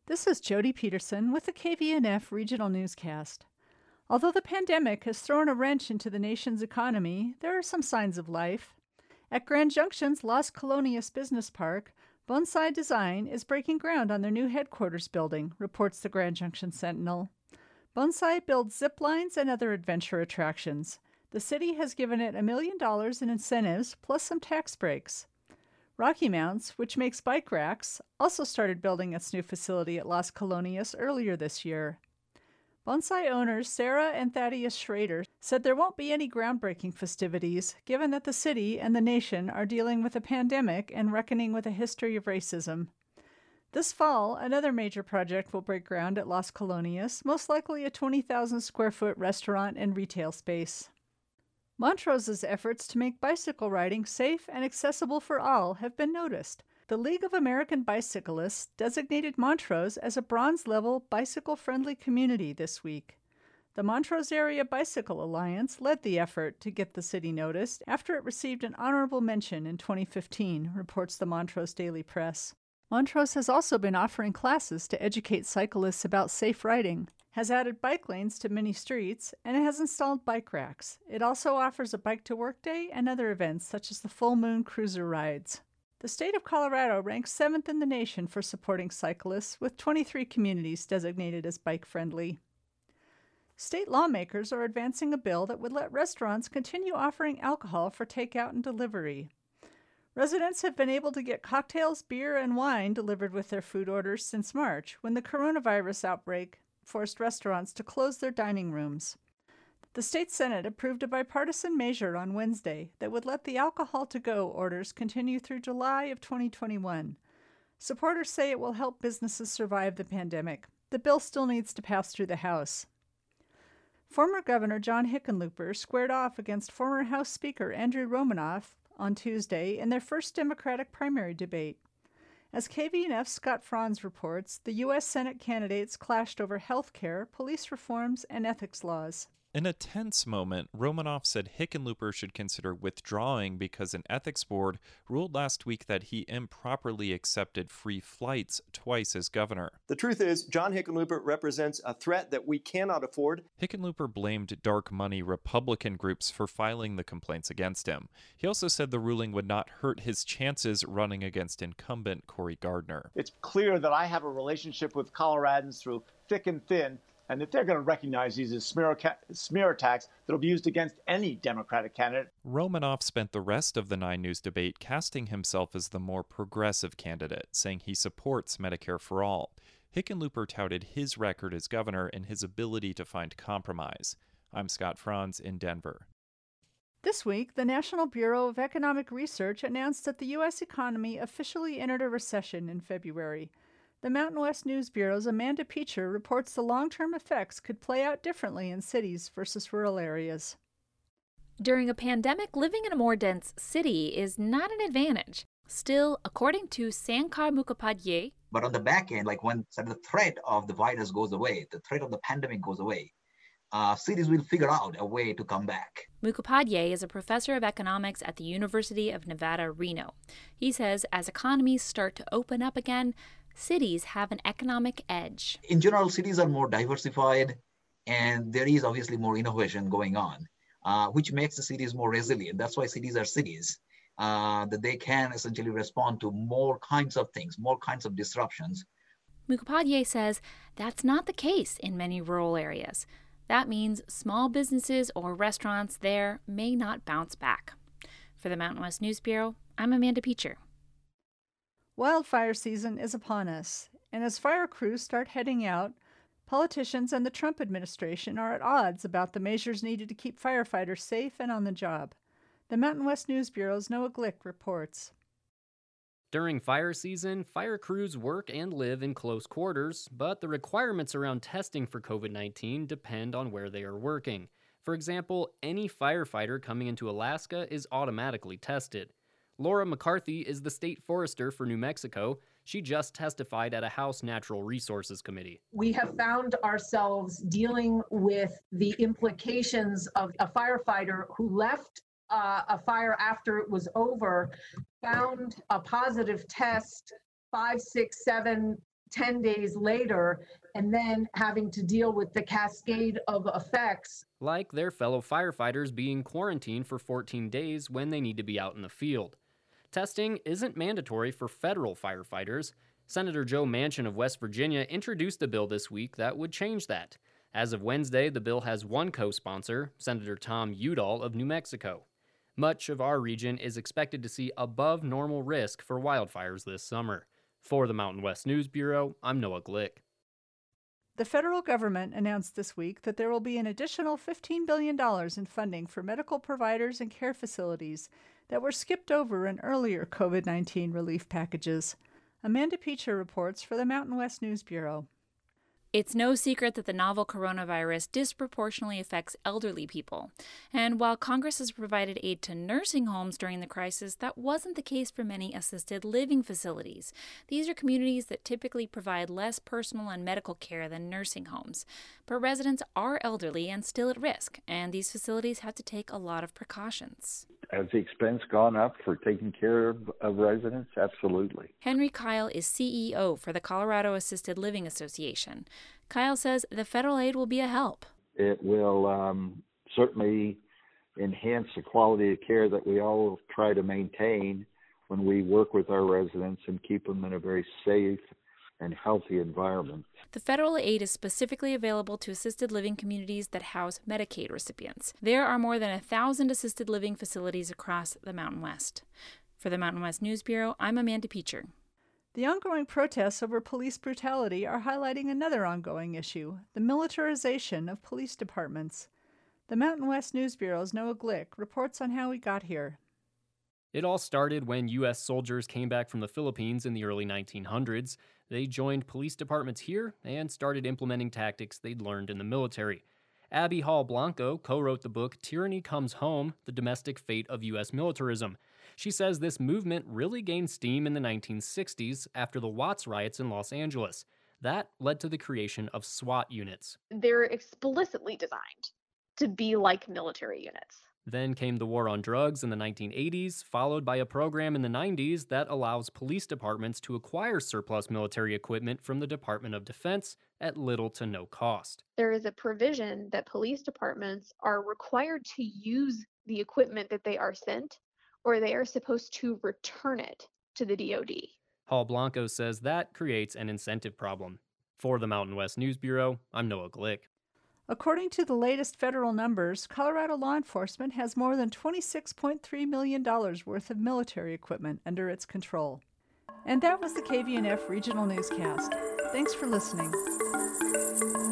This is Jody Peterson with the KVNF Regional Newscast. Although the pandemic has thrown a wrench into the nation's economy, there are some signs of life. At Grand Junction's Las Colonias Business Park, Bonsai Design is breaking ground on their new headquarters building, reports the Grand Junction Sentinel. Bonsai builds zip lines and other adventure attractions. The city has given it $1 million in incentives plus some tax breaks. Rocky Mounts, which makes bike racks, also started building its new facility at Las Colonias earlier this year. Bonsai owners Sarah and Thaddeus Schrader said there won't be any groundbreaking festivities, given that the city and the nation are dealing with a pandemic and reckoning with a history of racism. This fall, another major project will break ground at Las Colonias, most likely a 20,000 square foot restaurant and retail space. Montrose's efforts to make bicycle riding safe and accessible for all have been noticed. The League of American Bicyclists designated Montrose as a bronze-level bicycle-friendly community this week. The Montrose Area Bicycle Alliance led the effort to get the city noticed after it received an honorable mention in 2015, reports the Montrose Daily Press. Montrose has also been offering classes to educate cyclists about safe riding, has added bike lanes to many streets, and it has installed bike racks. It also offers a bike-to-work day and other events such as the Full Moon Cruiser rides. The state of Colorado ranks 7th in the nation for supporting cyclists, with 23 communities designated as bike-friendly. State lawmakers are advancing a bill that would let restaurants continue offering alcohol for takeout and delivery. Residents have been able to get cocktails, beer, and wine delivered with their food orders since March, when the coronavirus outbreak forced restaurants to close their dining rooms. The state Senate approved a bipartisan measure on Wednesday that would let the alcohol-to-go orders continue through July of 2021. Supporters say it will help businesses survive the pandemic. The bill still needs to pass through the House. Former Governor John Hickenlooper squared off against former House Speaker Andrew Romanoff on Tuesday in their first Democratic primary debate. As KVNF's Scott Franz reports, the U.S. Senate candidates clashed over health care, police reforms, and ethics laws. In a tense moment, Romanoff said Hickenlooper should consider withdrawing because an ethics board ruled last week that he improperly accepted free flights twice as governor. The truth is, John Hickenlooper represents a threat that we cannot afford. Hickenlooper blamed dark money Republican groups for filing the complaints against him. He also said the ruling would not hurt his chances running against incumbent Cory Gardner. It's clear that I have a relationship with Coloradans through thick and thin, and that they're going to recognize these as smear attacks that will be used against any Democratic candidate. Romanoff spent the rest of the 9 News debate casting himself as the more progressive candidate, saying he supports Medicare for All. Hickenlooper touted his record as governor and his ability to find compromise. I'm Scott Franz in Denver. This week, the National Bureau of Economic Research announced that the U.S. economy officially entered a recession in February. The Mountain West News Bureau's Amanda Peacher reports the long-term effects could play out differently in cities versus rural areas. During a pandemic, living in a more dense city is not an advantage. Still, according to Sankar Mukhopadhyay, but on the back end, like when the threat of the virus goes away, the threat of the pandemic goes away, cities will figure out a way to come back. Mukhopadhyay is a professor of economics at the University of Nevada, Reno. He says as economies start to open up again, cities have an economic edge. In general, cities are more diversified, and there is obviously more innovation going on, which makes the cities more resilient. That's why cities are cities, that they can essentially respond to more kinds of things, more kinds of disruptions. Mukhopadhyay says that's not the case in many rural areas. That means small businesses or restaurants there may not bounce back. For the Mountain West News Bureau, I'm Amanda Peacher. Wildfire season is upon us, and as fire crews start heading out, politicians and the Trump administration are at odds about the measures needed to keep firefighters safe and on the job. The Mountain West News Bureau's Noah Glick reports. During fire season, fire crews work and live in close quarters, but the requirements around testing for COVID-19 depend on where they are working. For example, any firefighter coming into Alaska is automatically tested. Laura McCarthy is the state forester for New Mexico. She just testified at a House Natural Resources Committee. We have found ourselves dealing with the implications of a firefighter who left a fire after it was over, found a positive test 5, 6, 7 10 days later, and then having to deal with the cascade of effects. Like their fellow firefighters being quarantined for 14 days when they need to be out in the field. Testing isn't mandatory for federal firefighters. Senator Joe Manchin of West Virginia introduced a bill this week that would change that. As of Wednesday, the bill has one co-sponsor, Senator Tom Udall of New Mexico. Much of our region is expected to see above normal risk for wildfires this summer. For the Mountain West News Bureau, I'm Noah Glick. The federal government announced this week that there will be an additional $15 billion in funding for medical providers and care facilities that were skipped over in earlier COVID-19 relief packages. Amanda Peacher reports for the Mountain West News Bureau. It's no secret that the novel coronavirus disproportionately affects elderly people. And while Congress has provided aid to nursing homes during the crisis, that wasn't the case for many assisted living facilities. These are communities that typically provide less personal and medical care than nursing homes. But residents are elderly and still at risk, and these facilities have to take a lot of precautions. Has the expense gone up for taking care of residents? Absolutely. Henry Kyle is CEO for the Colorado Assisted Living Association. Kyle says the federal aid will be a help. It will certainly enhance the quality of care that we all try to maintain when we work with our residents and keep them in a very safe and healthy environment. The federal aid is specifically available to assisted living communities that house Medicaid recipients. There are more than 1,000 assisted living facilities across the Mountain West. For the Mountain West News Bureau, I'm Amanda Peacher. The ongoing protests over police brutality are highlighting another ongoing issue, the militarization of police departments. The Mountain West News Bureau's Noah Glick reports on how we got here. It all started when U.S. soldiers came back from the Philippines in the early 1900s. They joined police departments here and started implementing tactics they'd learned in the military. Abby Hall Blanco co-wrote the book Tyranny Comes Home, The Domestic Fate of U.S. Militarism. She says this movement really gained steam in the 1960s after the Watts riots in Los Angeles. That led to the creation of SWAT units. They're explicitly designed to be like military units. Then came the war on drugs in the 1980s, followed by a program in the 90s that allows police departments to acquire surplus military equipment from the Department of Defense at little to no cost. There is a provision that police departments are required to use the equipment that they are sent, or they are supposed to return it to the DoD. Hall Blanco says that creates an incentive problem. For the Mountain West News Bureau, I'm Noah Glick. According to the latest federal numbers, Colorado law enforcement has more than $26.3 million worth of military equipment under its control. And that was the KVNF Regional Newscast. Thanks for listening.